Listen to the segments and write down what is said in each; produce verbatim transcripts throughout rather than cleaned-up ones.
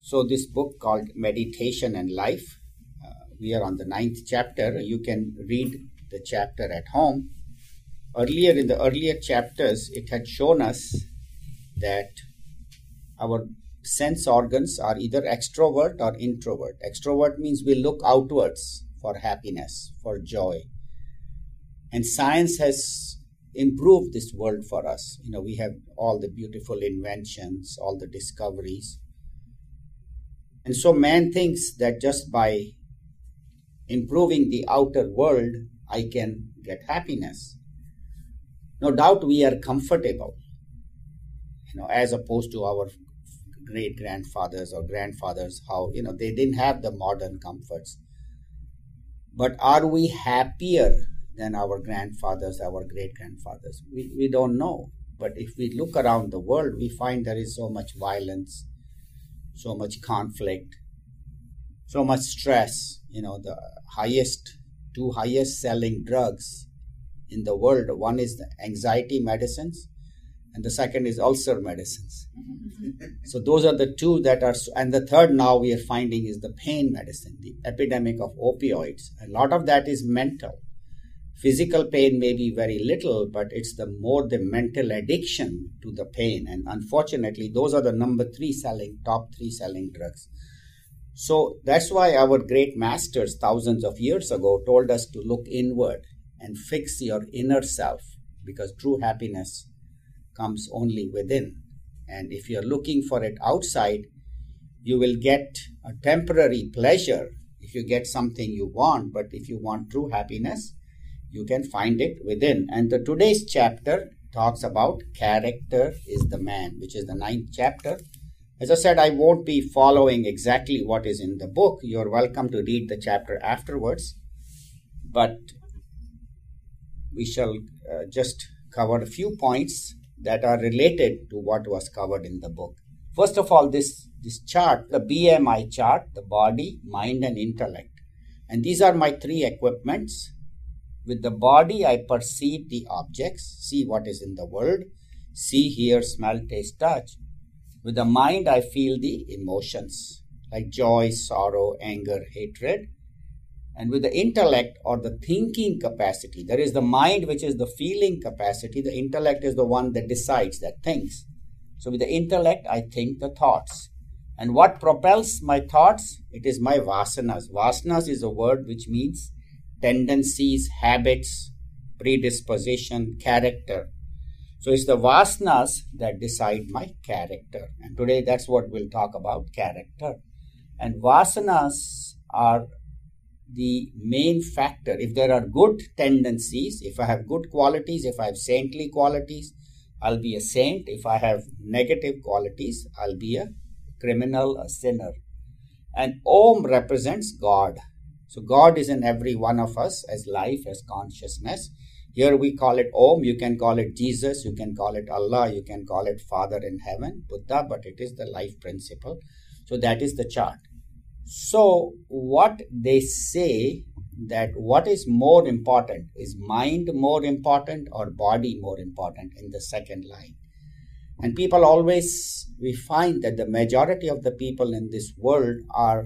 So this book called Meditation and Life, uh, we are on the ninth chapter. You can read the chapter at home. Earlier in the earlier chapters, it had shown us that our sense organs are either extrovert or introvert. Extrovert means we look outwards for happiness, for joy. And science has improved this world for us. You know, we have all the beautiful inventions, all the discoveries. And so man thinks that just by improving the outer world, I can get happiness. No doubt we are comfortable, you know, as opposed to our great-grandfathers or grandfathers, how, you know, they didn't have the modern comforts. But are we happier than our grandfathers, our great-grandfathers? We, we don't know. But if we look around the world, we find there is so much violence, so much conflict, so much stress. You know, the highest, two highest selling drugs in the world, one is the anxiety medicines and the second is ulcer medicines. So those are the two that are, and the third now we are finding is the pain medicine, the epidemic of opioids. A lot of that is mental. Physical pain may be very little, but it's the more the mental addiction to the pain. And unfortunately, those are the number three selling, top three selling drugs. So that's why our great masters thousands of years ago told us to look inward and fix your inner self, because true happiness comes only within. And if you're looking for it outside, you will get a temporary pleasure if you get something you want. But if you want true happiness, you can find it within. And the today's chapter talks about character is the man, which is the ninth chapter. As I said, I won't be following exactly what is in the book. You're welcome to read the chapter afterwards. But we shall uh, just cover a few points that are related to what was covered in the book. First of all, this, this chart, the B M I chart, the body, mind, and intellect. And these are my three equipments. With the body, I perceive the objects, see what is in the world, see, hear, smell, taste, touch. With the mind, I feel the emotions like joy, sorrow, anger, hatred. And with the intellect or the thinking capacity, there is the mind, which is the feeling capacity. The intellect is the one that decides, that thinks. So with the intellect, I think the thoughts. And what propels my thoughts? It is my vasanas. Vasanas is a word which means tendencies, habits, predisposition, character. So it's the vasanas that decide my character. And today that's what we'll talk about, character. And vasanas are the main factor. If there are good tendencies, if I have good qualities, if I have saintly qualities, I'll be a saint. If I have negative qualities, I'll be a criminal, a sinner. And Om represents God. So God is in every one of us as life, as consciousness. Here we call it Om. You can call it Jesus. You can call it Allah. You can call it Father in heaven, Buddha, but it is the life principle. So that is the chart. So what they say that what is more important, is mind more important or body more important in the second line? And people always, we find that the majority of the people in this world are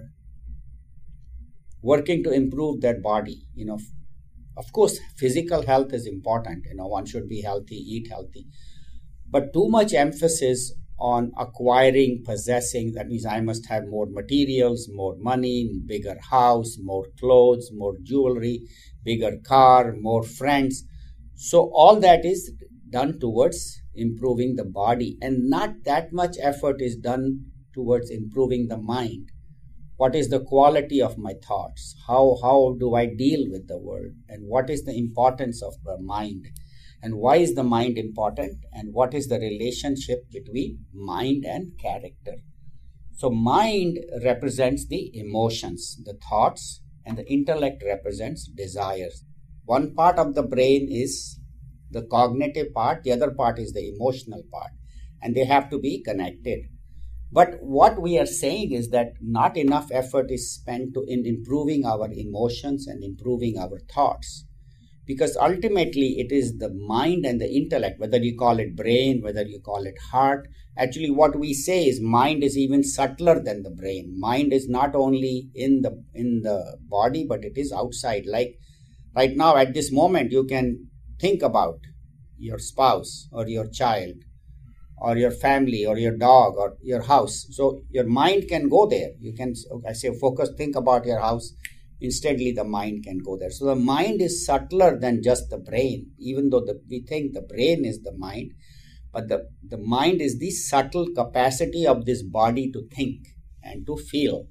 working to improve their body. You know, of course, physical health is important. You know, one should be healthy, eat healthy. But too much emphasis on acquiring, possessing, that means I must have more materials, more money, bigger house, more clothes, more jewelry, bigger car, more friends. So all that is done towards improving the body, and not that much effort is done towards improving the mind. What is the quality of my thoughts? How, how do I deal with the world? And what is the importance of the mind? And why is the mind important? And what is the relationship between mind and character? So mind represents the emotions, the thoughts, and the intellect represents desires. One part of the brain is the cognitive part, the other part is the emotional part, and they have to be connected. But what we are saying is that not enough effort is spent to, in improving our emotions and improving our thoughts. because ultimately it is the mind and the intellect, whether you call it brain, whether you call it heart. Actually, what we say is mind is even subtler than the brain. Mind is not only in the in the body, but it is outside. Like right now, at this moment, you can think about your spouse or your child or your family or your dog or your house. So your mind can go there. You can, I say, focus, think about your house. Instantly, the mind can go there. So the mind is subtler than just the brain, even though the, we think the brain is the mind. But the, the mind is the subtle capacity of this body to think and to feel.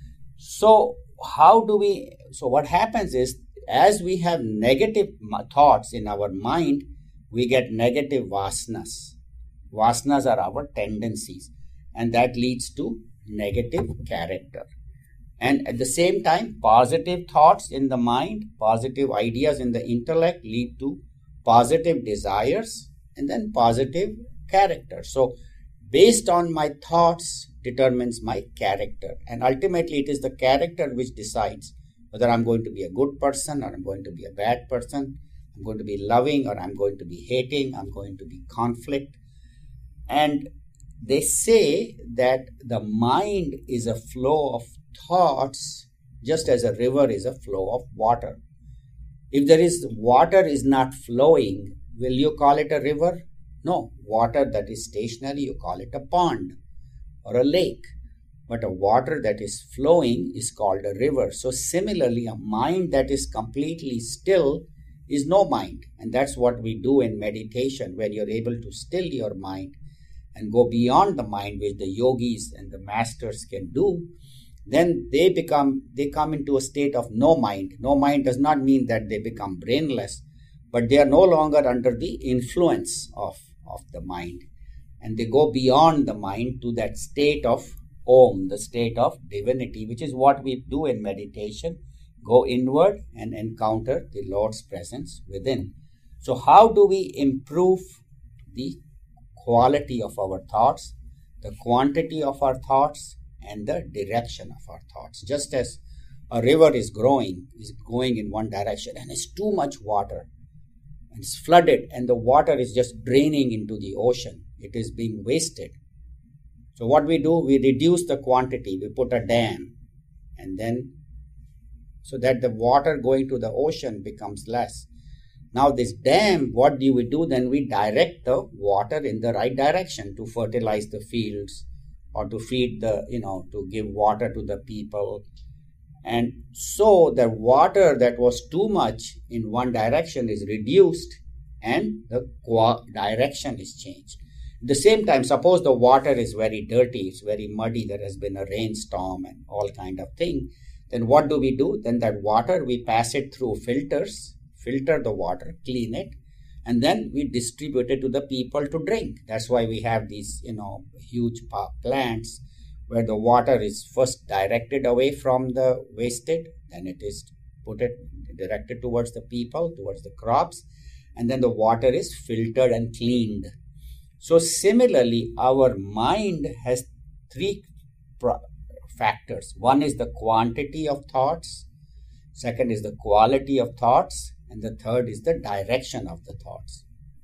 So how do we, so what happens is, as we have negative thoughts in our mind, we get negative vasanas. Vasanas are our tendencies, and that leads to negative character. And at the same time, positive thoughts in the mind, positive ideas in the intellect lead to positive desires and then positive character. So based on my thoughts determines my character. And ultimately, it is the character which decides whether I'm going to be a good person or I'm going to be a bad person. I'm going to be loving or I'm going to be hating. I'm going to be conflict. And they say that the mind is a flow of thoughts, just as a river is a flow of water. If there is water is not flowing, will you call it a river? No. Water that is stationary, you call it a pond or a lake. But a water that is flowing is called a river. So similarly, a mind that is completely still is no mind. And that's what we do in meditation, where you're able to still your mind and go beyond the mind, which the yogis and the masters can do. Then they become, they come into a state of no mind. No mind does not mean that they become brainless, but they are no longer under the influence of, of the mind. And they go beyond the mind to that state of Om, the state of divinity, which is what we do in meditation. Go inward and encounter the Lord's presence within. So how do we improve the quality of our thoughts, the quantity of our thoughts, and the direction of our thoughts? Just as a river is growing, is going in one direction, and it's too much water, and it's flooded, and the water is just draining into the ocean. It is being wasted. So what we do, we reduce the quantity, we put a dam, and then so that the water going to the ocean becomes less. Now this dam, what do we do? Then we direct the water in the right direction to fertilize the fields or to feed the, you know, to give water to the people. And so the water that was too much in one direction is reduced and the direction is changed. At the same time, suppose the water is very dirty, it's very muddy, there has been a rainstorm and all kind of thing. Then what do we do? Then that water, we pass it through filters, filter the water, clean it, and then we distribute it to the people to drink. That's why we have these, you know, huge plants where the water is first directed away from the wasted, then it is put it directed towards the people, towards the crops, and then the water is filtered and cleaned. So similarly, our mind has three pro- factors. One is the quantity of thoughts, second is the quality of thoughts, and the third is the direction of the thoughts.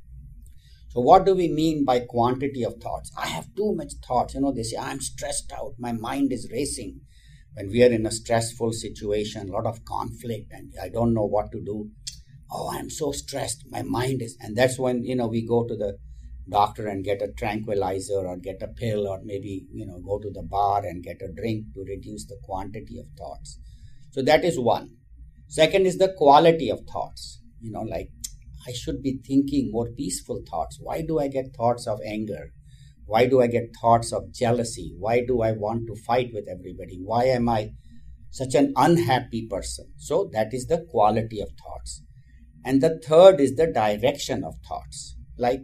So what do we mean by quantity of thoughts? I have too much thoughts. You know, they say, I'm stressed out. My mind is racing. When we are in a stressful situation, a lot of conflict, and I don't know what to do. Oh, I'm so stressed. My mind is, and that's when, you know, we go to the doctor and get a tranquilizer or get a pill or maybe, you know, go to the bar and get a drink to reduce the quantity of thoughts. So that is one. Second is the quality of thoughts. You know, like I should be thinking more peaceful thoughts. Why do I get thoughts of anger? Why do I get thoughts of jealousy? Why do I want to fight with everybody? Why am I such an unhappy person? So that is the quality of thoughts. And the third is the direction of thoughts. Like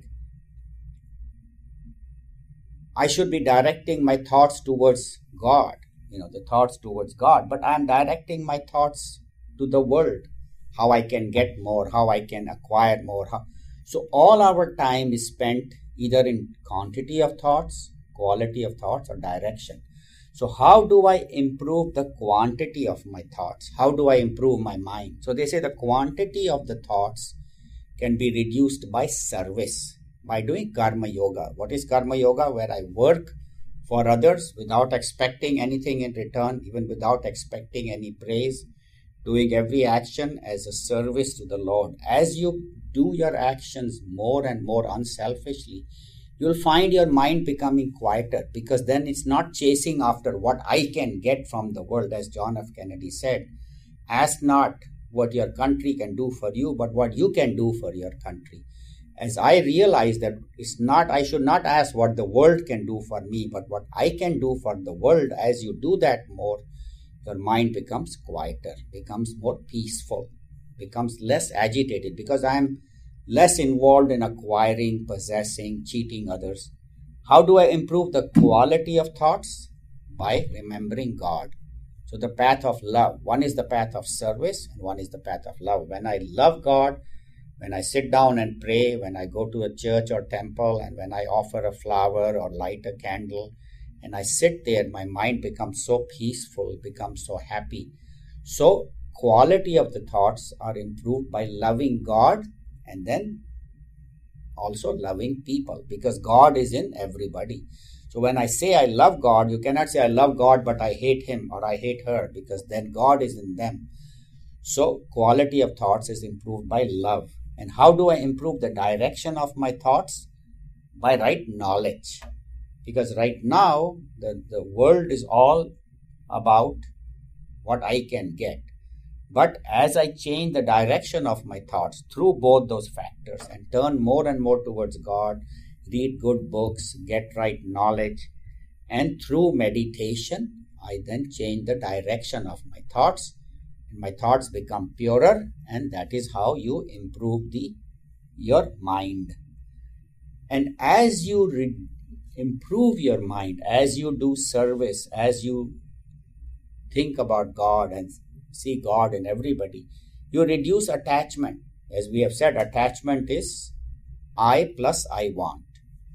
I should be directing my thoughts towards God, you know, the thoughts towards God, but I'm directing my thoughts to the world, how I can get more, how I can acquire more. How... So all our time is spent either in quantity of thoughts, quality of thoughts, or direction. So how do I improve the quantity of my thoughts? How do I improve my mind? So they say the quantity of the thoughts can be reduced by service, by doing karma yoga. What is karma yoga? Where I work for others without expecting anything in return, even without expecting any praise, doing every action as a service to the Lord. As you do your actions more and more unselfishly, you'll find your mind becoming quieter, because then it's not chasing after what I can get from the world. As John F. Kennedy said, ask not what your country can do for you, but what you can do for your country. As I realize that it's not, I should not ask what the world can do for me, but what I can do for the world. As you do that more, your mind becomes quieter, becomes more peaceful, becomes less agitated, because I am less involved in acquiring, possessing, cheating others. How do I improve the quality of thoughts? By remembering God. So the path of love. One is the path of service and one is the path of love. When I love God, when I sit down and pray, when I go to a church or temple, and when I offer a flower or light a candle, and I sit there, my mind becomes so peaceful, becomes so happy. So quality of the thoughts are improved by loving God and then also loving people, because God is in everybody. So when I say I love God, you cannot say I love God but I hate him or I hate her, because then God is in them. So quality of thoughts is improved by love. And how do I improve the direction of my thoughts? By right knowledge. Because right now, the, the world is all about what I can get. But as I change the direction of my thoughts through both those factors and turn more and more towards God, read good books, get right knowledge, and through meditation, I then change the direction of my thoughts. And my thoughts become purer, and that is how you improve the your mind. And as you re- improve your mind, as you do service, as you think about God and see God in everybody, you reduce attachment. As we have said, attachment is I plus I want.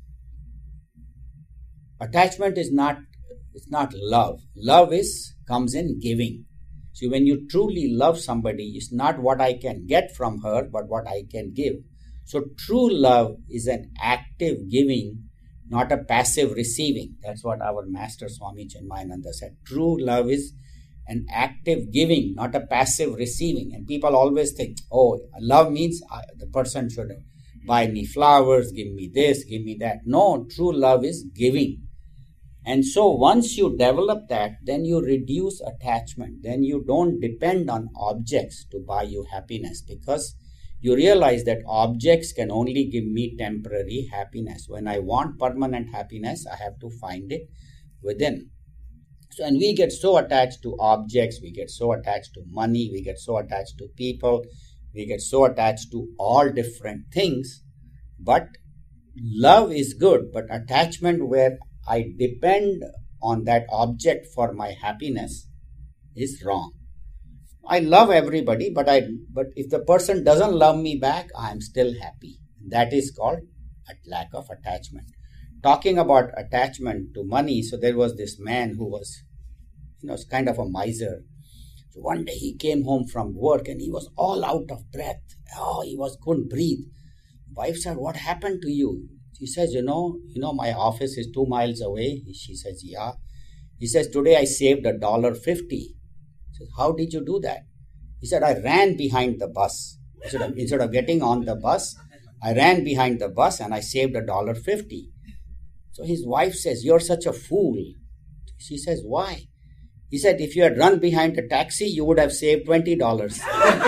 Attachment is not, it's not love. Love is comes in giving. So when you truly love somebody, it's not what I can get from her, but what I can give. So true love is an active giving, not a passive receiving. That's what our Master Swami Chinmayananda said. True love is an active giving, not a passive receiving. And people always think, oh, love means uh, the person should buy me flowers, give me this, give me that. No, true love is giving. And so once you develop that, then you reduce attachment. Then you don't depend on objects to buy you happiness, because you realize that objects can only give me temporary happiness. When I want permanent happiness, I have to find it within. So, and we get so attached to objects, we get so attached to money, we get so attached to people, we get so attached to all different things. But love is good, but attachment where I depend on that object for my happiness is wrong. I love everybody, but I but if the person doesn't love me back, I am still happy. That is called a lack of attachment. Talking about attachment to money, so there was this man who was, you know, kind of a miser. So one day he came home from work and he was all out of breath. Oh, he was couldn't breathe. Wife said, "What happened to you?" He says, you know, you know, my office is two miles away. She says, yeah. He says, today I saved a dollar fifty. He says, how did you do that? He said, I ran behind the bus. Instead of, instead of getting on the bus, I ran behind the bus and I saved a dollar fifty. So his wife says, you're such a fool. She says, why? He said, if you had run behind a taxi, you would have saved twenty dollars.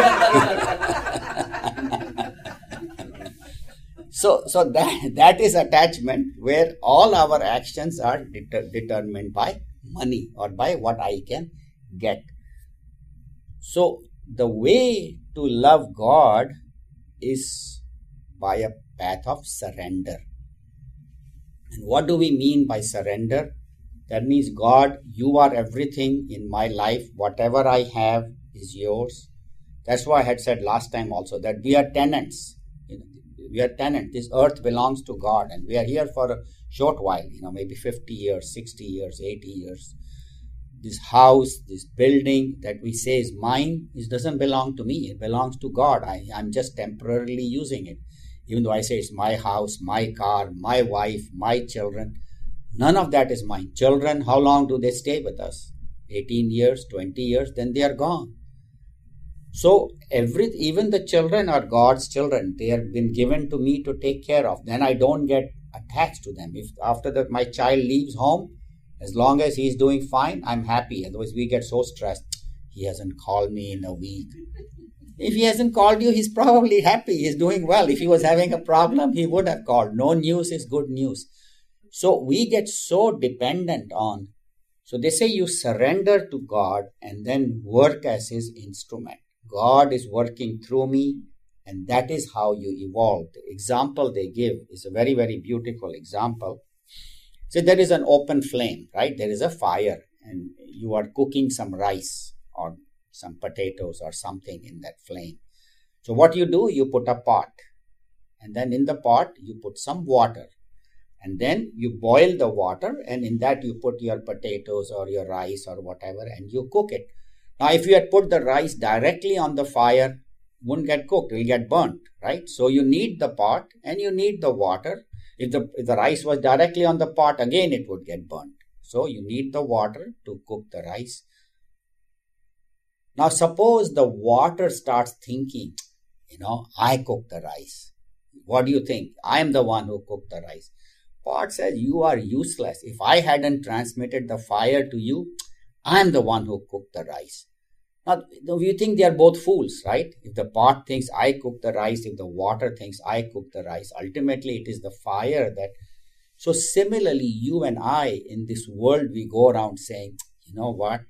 So, so that, that is attachment, where all our actions are deter, determined by money or by what I can get. So the way to love God is by a path of surrender. And what do we mean by surrender? That means, God, you are everything in my life. Whatever I have is yours. That's why I had said last time also that we are tenants. You know, we are tenants. This earth belongs to God, and we are here for a short while, you know, maybe fifty years, sixty years, eighty years. This house, this building that we say is mine, it doesn't belong to me. It belongs to God. I, I'm just temporarily using it. Even though I say it's my house, my car, my wife, my children, none of that is mine. Children, how long do they stay with us? eighteen years, twenty years, then they are gone. So every, even the children are God's children. They have been given to me to take care of. Then I don't get attached to them. If after that my child leaves home, as long as he's doing fine, I'm happy. Otherwise we get so stressed. He hasn't called me in a week. If he hasn't called you, he's probably happy. He's doing well. If he was having a problem, he would have called. No news is good news. So we get so dependent on. So they say you surrender to God and then work as his instrument. God is working through me, and that is how you evolve. The example they give is a very, very beautiful example. So there is an open flame, right? There is a fire, and you are cooking some rice or some potatoes or something in that flame. So what you do, you put a pot, and then in the pot, you put some water. And then you boil the water, and in that you put your potatoes or your rice or whatever, and you cook it. Now, if you had put the rice directly on the fire, it wouldn't get cooked, it will get burnt, right? So you need the pot and you need the water. If the, if the rice was directly on the pot, again it would get burnt. So you need the water to cook the rice. Now, suppose the water starts thinking, you know, I cooked the rice. What do you think? I am the one who cooked the rice. Pot says, you are useless. If I hadn't transmitted the fire to you, I am the one who cooked the rice. Now, you think they are both fools, right? If the pot thinks I cooked the rice, if the water thinks I cooked the rice, ultimately it is the fire that... So similarly, you and I, in this world, we go around saying, you know what?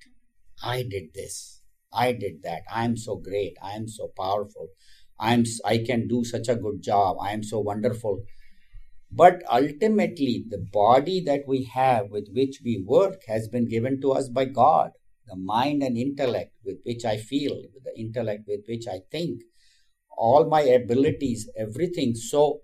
I did this. I did that. I am so great. I am so powerful. I am. I can do such a good job. I am so wonderful. But ultimately, the body that we have with which we work has been given to us by God. The mind and intellect with which I feel, the intellect with which I think, all my abilities, everything. So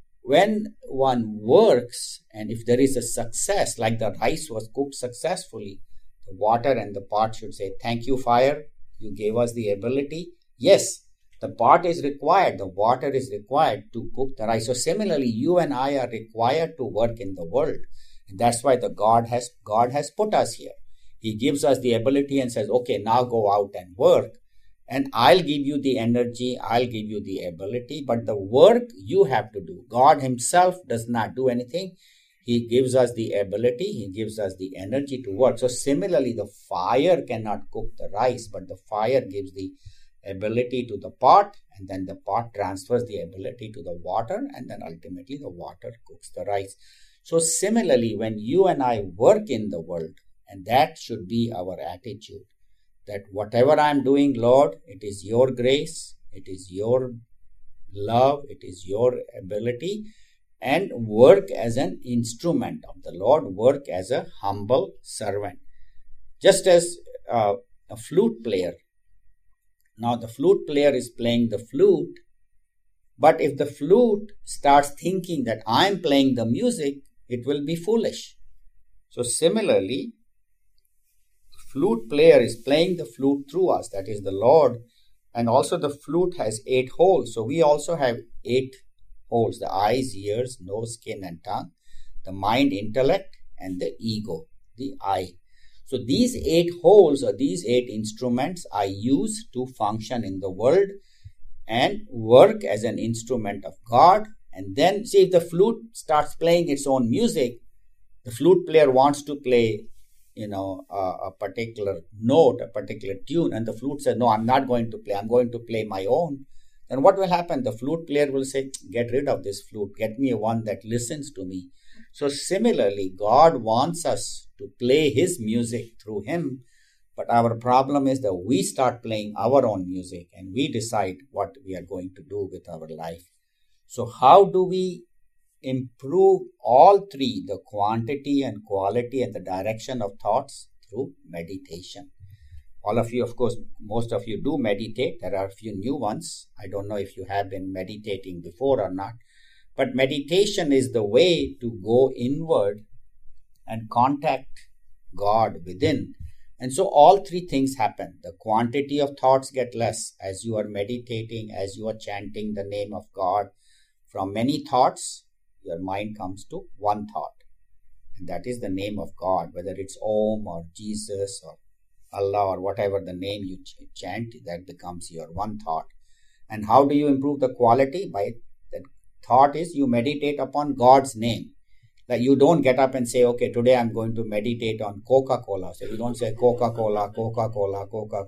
when one works, and if there is a success, like the rice was cooked successfully, the water and the pot should say, thank you, fire, you gave us the ability. Yes, the pot is required, the water is required to cook the rice. So similarly, you and I are required to work in the world. And that's why the God has God has put us here. He gives us the ability and says, okay, now go out and work. And I'll give you the energy, I'll give you the ability, but the work you have to do. God himself does not do anything. He gives us the ability, he gives us the energy to work. So similarly, the fire cannot cook the rice, but the fire gives the ability to the pot, and then the pot transfers the ability to the water, and then ultimately the water cooks the rice. So similarly, when you and I work in the world, and that should be our attitude, that whatever I'm doing, Lord, it is your grace, it is your love, it is your ability, and work as an instrument of the Lord, work as a humble servant. Just as uh, a flute player. Now the flute player is playing the flute, but if the flute starts thinking that I'm playing the music, it will be foolish. So similarly, flute player is playing the flute through us, that is the Lord, and also the flute has eight holes. So we also have eight holes, the eyes, ears, nose, skin, and tongue, the mind, intellect, and the ego, the I. So these eight holes or these eight instruments I use to function in the world and work as an instrument of God. And then see, if the flute starts playing its own music, the flute player wants to play, you know, a, a particular note, a particular tune, and the flute says, no, I'm not going to play, I'm going to play my own. Then what will happen? The flute player will say, get rid of this flute, get me one that listens to me. So similarly, God wants us to play his music through him, but our problem is that we start playing our own music and we decide what we are going to do with our life. So how do we improve all three, the quantity and quality and the direction of thoughts? Through meditation. All of you, of course, most of you do meditate. There are a few new ones. I don't know if you have been meditating before or not. But meditation is the way to go inward and contact God within. And so all three things happen. The quantity of thoughts get less as you are meditating, as you are chanting the name of God. From many thoughts, your mind comes to one thought. And that is the name of God, whether it's Om or Jesus or Allah or whatever the name you ch- chant, that becomes your one thought. And how do you improve the quality? By the thought is you meditate upon God's name. Like you don't get up and say, okay, today I'm going to meditate on Coca-Cola. So you don't say Coca-Cola, Coca-Cola, Coca-Cola.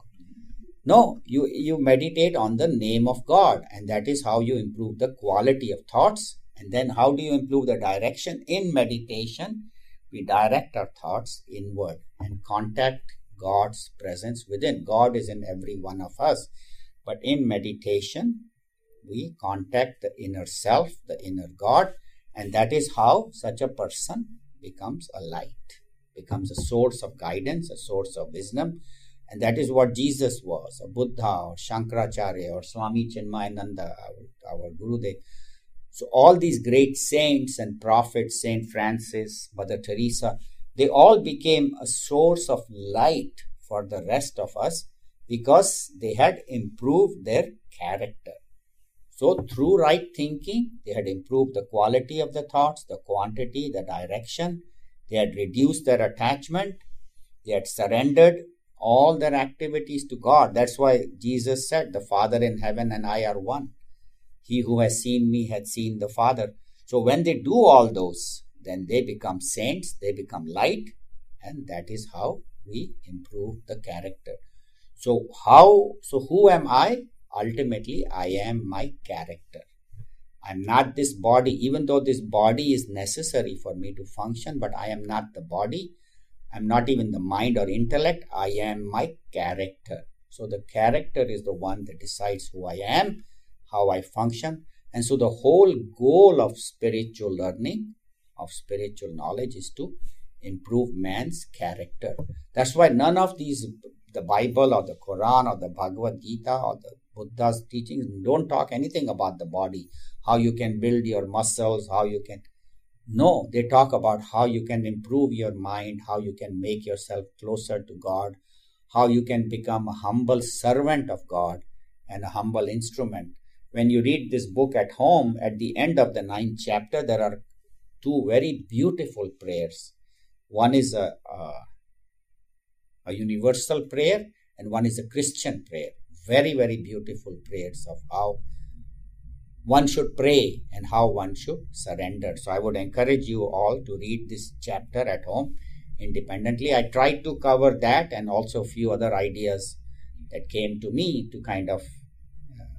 No, you, you meditate on the name of God. And that is how you improve the quality of thoughts. And then how do you improve the direction? In meditation, we direct our thoughts inward and contact God's presence within. God is in every one of us. But in meditation, we contact the inner self, the inner God. And that is how such a person becomes a light, becomes a source of guidance, a source of wisdom. And that is what Jesus was, a Buddha or Shankaracharya or Swami Chinmayananda, our, our Gurudev. So all these great saints and prophets, Saint Francis, Mother Teresa, they all became a source of light for the rest of us because they had improved their character. So through right thinking, they had improved the quality of the thoughts, the quantity, the direction. They had reduced their attachment. They had surrendered all their activities to God. That's why Jesus said, the Father in heaven and I are one. He who has seen me had seen the Father. So when they do all those, then they become saints, they become light, and that is how we improve the character. So how, so who am I? Ultimately, I am my character. I'm not this body, even though this body is necessary for me to function, but I am not the body. I'm not even the mind or intellect. I am my character. So the character is the one that decides who I am, how I function. And so the whole goal of spiritual learning, of spiritual knowledge, is to improve man's character. That's why none of these, the Bible or the Quran or the Bhagavad Gita or the Buddha's teachings, don't talk anything about the body, how you can build your muscles, how you can... No, they talk about how you can improve your mind, how you can make yourself closer to God, how you can become a humble servant of God and a humble instrument. When you read this book at home, at the end of the ninth chapter, there are two very beautiful prayers. One is a, a, a universal prayer and one is a Christian prayer. Very, very beautiful prayers of how one should pray and how one should surrender. So I would encourage you all to read this chapter at home independently. I tried to cover that and also a few other ideas that came to me to kind of uh,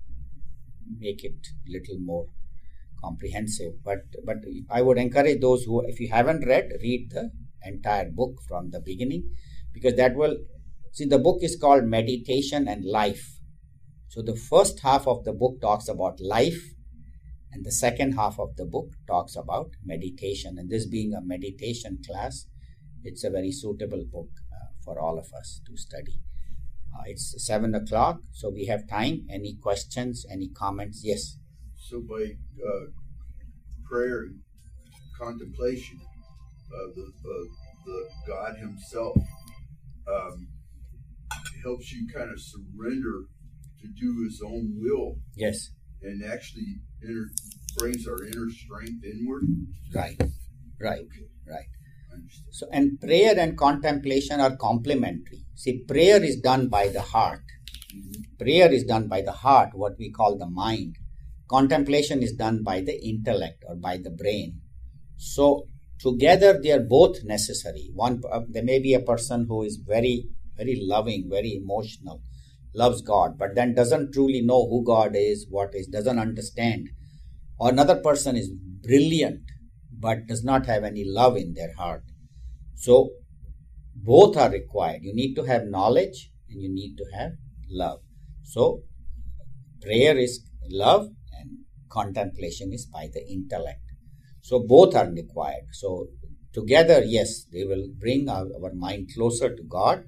make it a little more comprehensive. But but I would encourage those who, if you haven't read, read the entire book from the beginning, because that will, see, the book is called Meditation and Life. So the first half of the book talks about life and the second half of the book talks about meditation. And this being a meditation class, it's a very suitable book uh, for all of us to study. Uh, it's seven o'clock, so we have time. Any questions, any comments? Yes. So by uh, prayer and contemplation, uh, the, uh, the God Himself um, helps you kind of surrender to do His own will. Yes. And actually inner, brings our inner strength inward. Right. Right. Okay. Right. I understand. So, and prayer and contemplation are complementary. See, prayer is done by the heart. Mm-hmm. Prayer is done by the heart, what we call the mind. Contemplation is done by the intellect or by the brain. So together they are both necessary. One, uh, there may be a person who is very, very loving, very emotional, loves God, but then doesn't truly know who God is, what is, doesn't understand. Or another person is brilliant, but does not have any love in their heart. So both are required. You need to have knowledge and you need to have love. So prayer is love and contemplation is by the intellect. So both are required. So together, yes, they will bring our, our mind closer to God,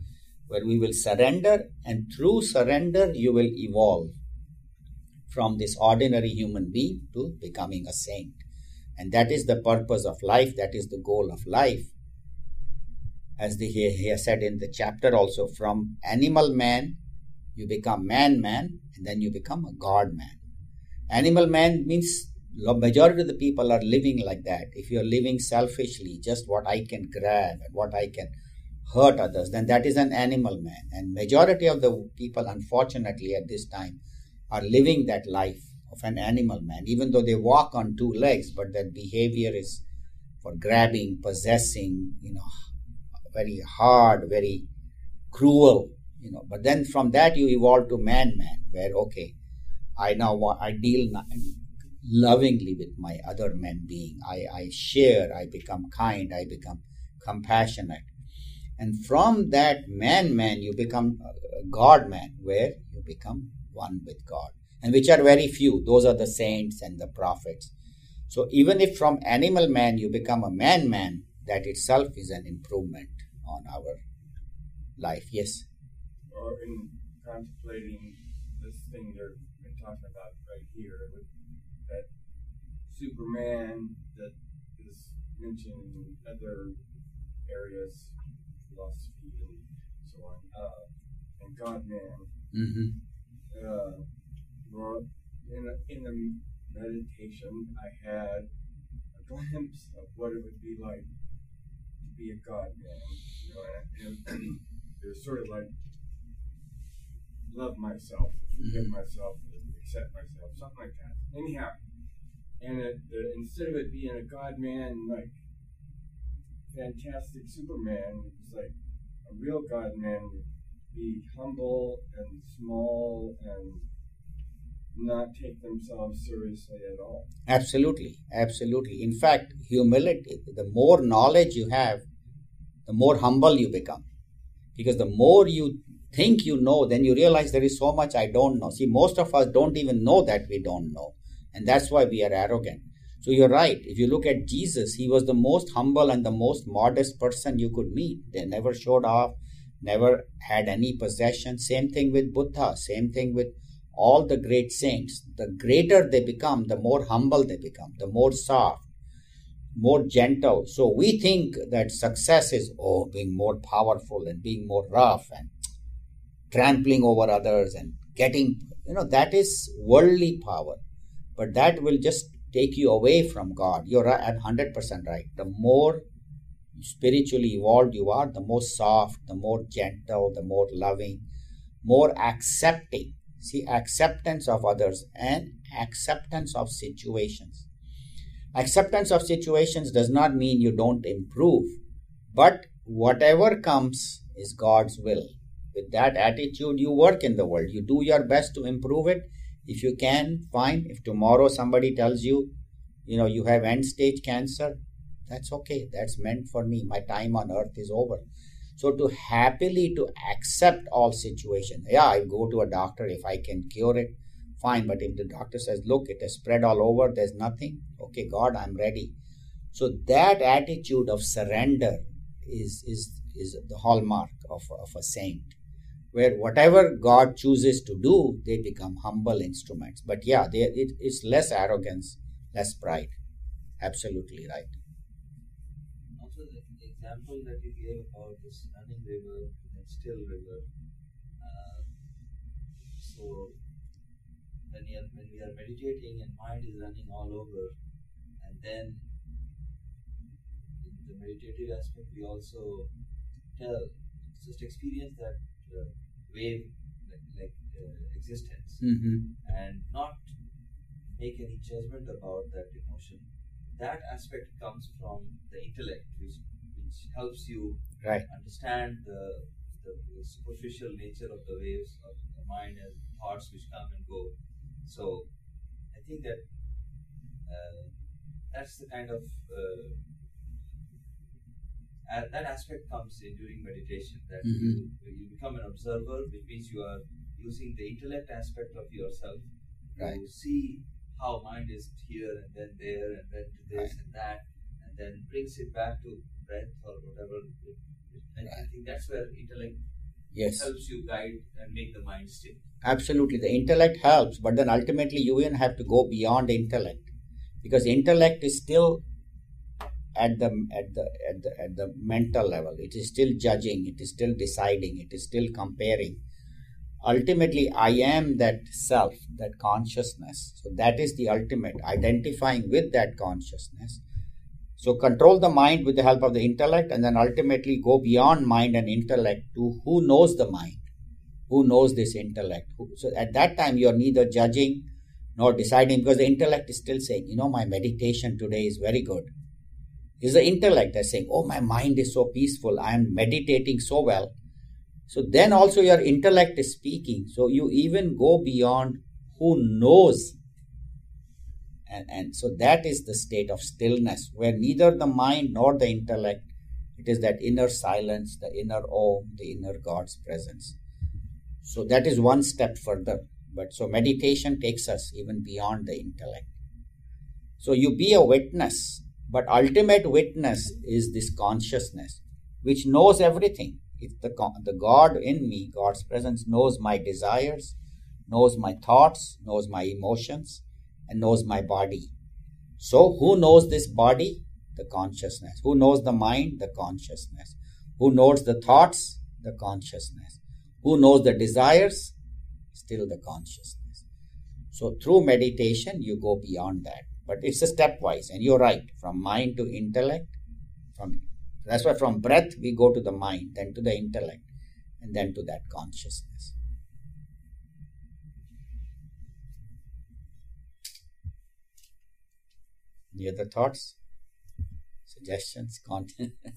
where we will surrender, and through surrender you will evolve from this ordinary human being to becoming a saint. And that is the purpose of life, that is the goal of life. As the, he, he said in the chapter also, from animal man you become man man, and then you become a God man. Animal man means the majority of the people are living like that. If you are living selfishly, just what I can grab and what I can hurt others, then that is an animal man. And majority of the people, unfortunately, at this time are living that life of an animal man, even though they walk on two legs, but their behavior is for grabbing, possessing, you know, very hard, very cruel, you know. But then from that you evolve to man man, where okay, I now want, I deal lovingly with my other men being. I, I share, I become kind, I become compassionate. And from that man man you become a God man, where you become one with God, and which are very few. Those are the saints and the prophets. So even if from animal man you become a man man, that itself is an improvement on our life. Yes? Or in contemplating this thing they're talking about right here, with that Superman that is mentioned in other areas, philosophy and so on, uh, and God-man. Mm-hmm. Uh, well, in a, in the meditation, I had a glimpse of what it would be like to be a God-man. You know, and, and it was sort of like love myself, forgive myself, accept myself, something like that. Anyhow, and it, the, instead of it being a God-man, like fantastic Superman, it was like a real God-man would be humble and small and not take themselves seriously at all. Absolutely, absolutely. In fact, humility, the more knowledge you have, the more humble you become. Because the more you think you know, then you realize there is so much I don't know. See, most of us don't even know that we don't know. And that's why we are arrogant. So you're right. If you look at Jesus, he was the most humble and the most modest person you could meet. They never showed off, never had any possession. Same thing with Buddha. Same thing with all the great saints. The greater they become, the more humble they become, the more soft, more gentle. So we think that success is, oh, being more powerful and being more rough and trampling over others and getting, you know, that is worldly power. But that will just take you away from God. You're at one hundred percent right. The more spiritually evolved you are, the more soft, the more gentle, the more loving, more accepting. See, acceptance of others and acceptance of situations. Acceptance of situations does not mean you don't improve, but whatever comes is God's will. With that attitude, you work in the world. You do your best to improve it. If you can, fine. If tomorrow somebody tells you, you know, you have end-stage cancer, that's okay. That's meant for me. My time on earth is over. So to happily to accept all situations. Yeah, I go to a doctor. If I can cure it, fine. But if the doctor says, look, it has spread all over, there's nothing. Okay, God, I'm ready. So that attitude of surrender is, is, is the hallmark of, of a saint, where whatever God chooses to do, they become humble instruments. But yeah, they, it, it's less arrogance, less pride. Absolutely right. Also, the, the example that you gave about this running river and still river. Uh, so when, you're, when we are meditating and mind is running all over, and then in the meditative aspect, we also tell, just experience that uh, wave like, like uh, existence, Mm-hmm. and not make any judgment about that emotion. That aspect comes from the intellect, which which helps you Right. understand the, the the superficial nature of the waves of the mind and thoughts which come and go. So I think that uh, that's the kind of uh, uh, that aspect comes in during meditation, that Mm-hmm. you, you become an observer, which means you are using the intellect aspect of yourself Right. to see how mind is here and then there and then to this Right. and that, and then brings it back to breath or whatever. It, it, and I Right. think that's where intellect Yes. helps you guide and make the mind still. Absolutely. The intellect helps, but then ultimately you even have to go beyond intellect, because intellect is still at the at the at the at the mental level. It is still judging, it is still deciding, it is still comparing. Ultimately, I am that self, that consciousness. So that is the ultimate, identifying with that consciousness. So control the mind with the help of the intellect, and then ultimately go beyond mind and intellect to who knows the mind, who knows this intellect. So at that time, you are neither judging nor deciding, because the intellect is still saying, you know, my meditation today is very good. It's the intellect that's saying, oh, my mind is so peaceful, I am meditating so well. So then also your intellect is speaking. So you even go beyond who knows. And, and so that is the state of stillness, where neither the mind nor the intellect, it is that inner silence, the inner Om, the inner God's presence. So that is one step further. But so meditation takes us even beyond the intellect. So you be a witness, but ultimate witness is this consciousness, which knows everything. It's the, the God in me, God's presence, knows my desires, knows my thoughts, knows my emotions, and knows my body. So who knows this body? The consciousness. Who knows the mind? The consciousness. Who knows the thoughts? The consciousness. Who knows the desires? Still the consciousness. So through meditation, you go beyond that. But it's a stepwise, and you're right, from mind to intellect. From That's why from breath, we go to the mind, then to the intellect, and then to that consciousness. Any other thoughts? Suggestions? Content? I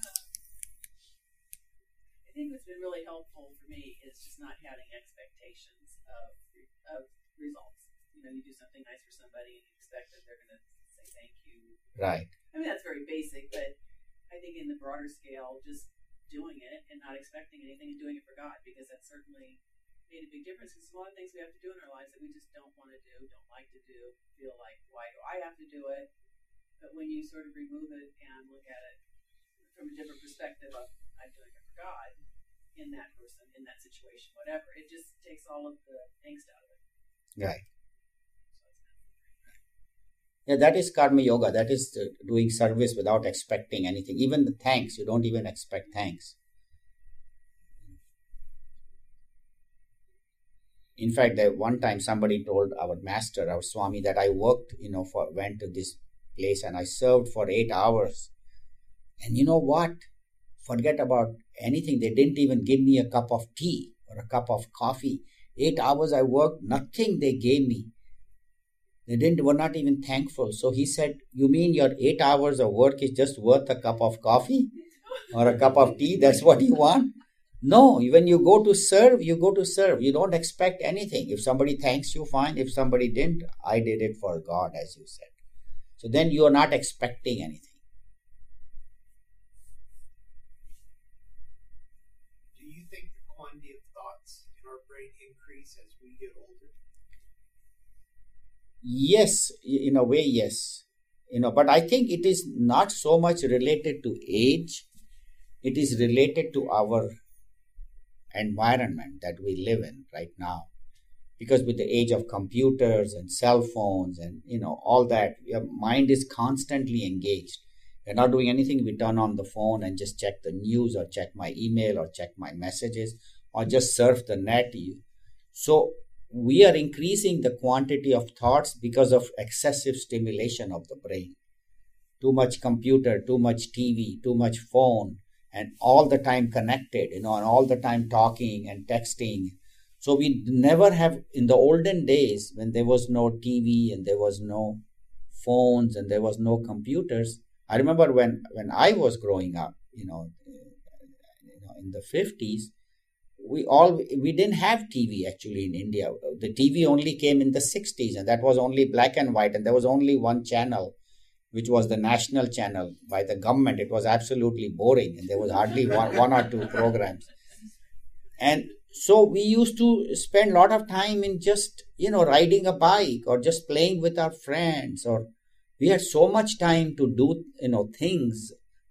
think what's been really helpful for me is just not having expectations of, of results. You know, you do something nice for somebody and you expect that they're going to say thank you. Right. I mean, that's very basic, but I think in the broader scale, just doing it and not expecting anything and doing it for God, because that certainly made a big difference. Because there's a lot of things we have to do in our lives that we just don't want to do, don't like to do, feel like, why do I have to do it? But when you sort of remove it and look at it from a different perspective of, I'm doing it for God, in that person, in that situation, whatever, it just takes all of the angst out of it. Right. Yeah, that is karma yoga. That is doing service without expecting anything. Even the thanks, you don't even expect thanks. In fact, that one time somebody told our master, our Swami, that I worked, you know, for went to this place and I served for eight hours. And you know what? Forget about anything. They didn't even give me a cup of tea or a cup of coffee. Eight hours I worked, nothing they gave me. They didn't, were not even thankful. So he said, you mean your eight hours of work is just worth a cup of coffee or a cup of tea? That's what you want? No, when you go to serve, you go to serve. You don't expect anything. If somebody thanks you, fine. If somebody didn't, I did it for God, as you said. So then you are not expecting anything. Do you think the quantity of thoughts in our brain increase as we get older? Yes, in a way, yes. You know, but I think it is not so much related to age. It is related to our environment that we live in right now. Because with the age of computers and cell phones and, you know, all that, your mind is constantly engaged. You're not doing anything. We turn on the phone and just check the news or check my email or check my messages or just surf the net. So we are increasing the quantity of thoughts because of excessive stimulation of the brain. Too much computer, too much T V, too much phone, and all the time connected, you know, and all the time talking and texting. So we never have, in the olden days, when there was no T V and there was no phones and there was no computers. I remember when, when I was growing up, you know, you know, in the fifties, we all we didn't have T V actually in India. The T V only came in the sixties, and that was only black and white, and there was only one channel, which was the national channel by the government. It was absolutely boring, and there was hardly one, one or two programs. And so we used to spend a lot of time in just, you know, riding a bike or just playing with our friends, or we had so much time to do, you know, things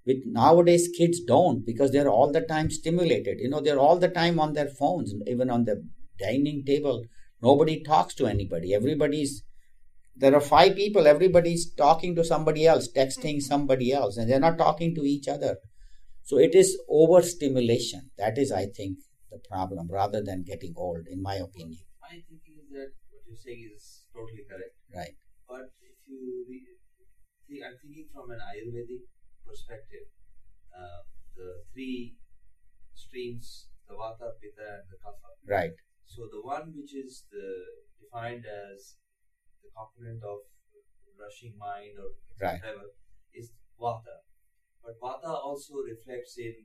With nowadays kids don't, because they're all the time stimulated. You know, they're all the time on their phones, even on the dining table. Nobody talks to anybody. Everybody's, there are five people, everybody's talking to somebody else, texting somebody else, and they're not talking to each other. So it is overstimulation. That is, I think, the problem, rather than getting old, in my opinion. My thinking is that what you're saying is totally correct. Right. But if you read, see, I'm thinking from an Ayurvedic perspective, uh, the three streams, the Vata, Pitta, and the Kapha. Right. So the one which is the defined as the component of rushing mind or Right. whatever is Vata. But Vata also reflects in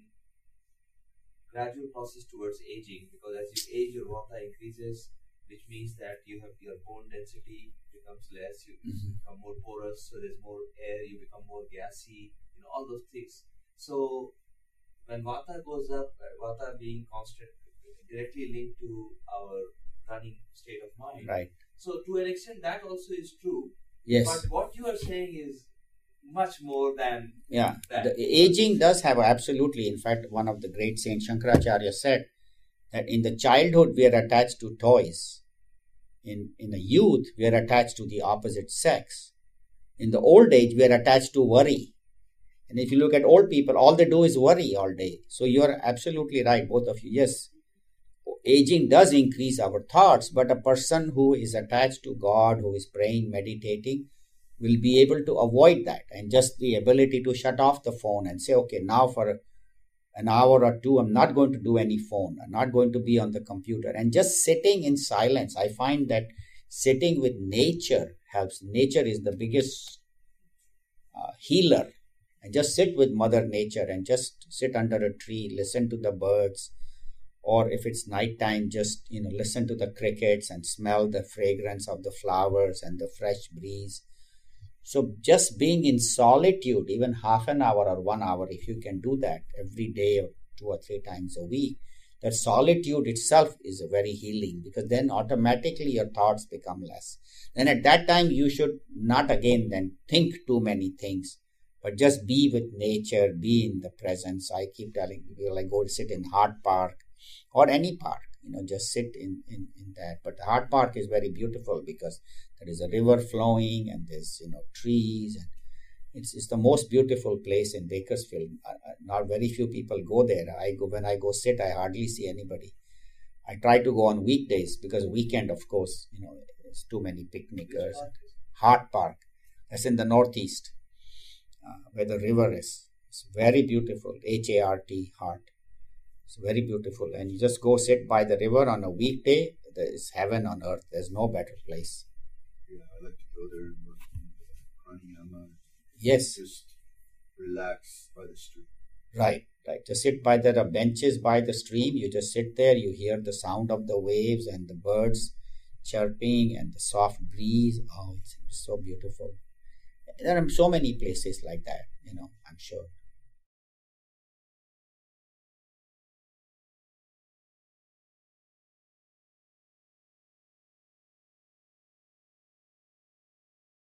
gradual process towards aging, because as you age, your Vata increases, which means that you have your bone density becomes less, you Mhm. become more porous, so there's more air, you become more gassy, you know, all those things. So when Vata goes up, uh, Vata being constant, directly linked to our running state of mind. Right. So to an extent, that also is true. Yes. But what you are saying is much more than Yeah, that. the aging does have absolutely. In fact, one of the great saints, Shankaracharya, said that in the childhood we are attached to toys. In in the youth we are attached to the opposite sex. In the old age we are attached to worry. And if you look at old people, all they do is worry all day. So you are absolutely right, both of you. Yes, aging does increase our thoughts, but a person who is attached to God, who is praying, meditating, will be able to avoid that, and just the ability to shut off the phone and say, okay, now for an hour or two, I'm not going to do any phone. I'm not going to be on the computer. And just sitting in silence, I find that sitting with nature helps. Nature is the biggest uh, healer. And just sit with Mother Nature and just sit under a tree, listen to the birds. Or if it's nighttime, just, you know, listen to the crickets and smell the fragrance of the flowers and the fresh breeze. So just being in solitude, even half an hour or one hour, if you can do that every day or two or three times a week, that solitude itself is very healing, because then automatically your thoughts become less. Then at that time, you should not again then think too many things, but just be with nature, be in the presence. I keep telling people, like, go sit in Hart Park or any park, you know, just sit in, in, in that. But the Hart Park is very beautiful because there is a river flowing and there's, you know, trees. And it's, it's the most beautiful place in Bakersfield. Uh, not very few people go there. I go, when I go sit, I hardly see anybody. I try to go on weekdays because weekend, of course, you know, there's too many picnickers. Hart Park, that's in the northeast, uh, where the river is. It's very beautiful, H A R T, Hart. It's very beautiful. And you just go sit by the river on a weekday. There is heaven on earth. There's no better place. Yeah, I like to go there and work pranayama. Yes. Just relax by the stream. Right, right. Just sit by the benches by the stream. You just sit there. You hear the sound of the waves and the birds chirping and the soft breeze. Oh, it's so beautiful. There are so many places like that, you know, I'm sure.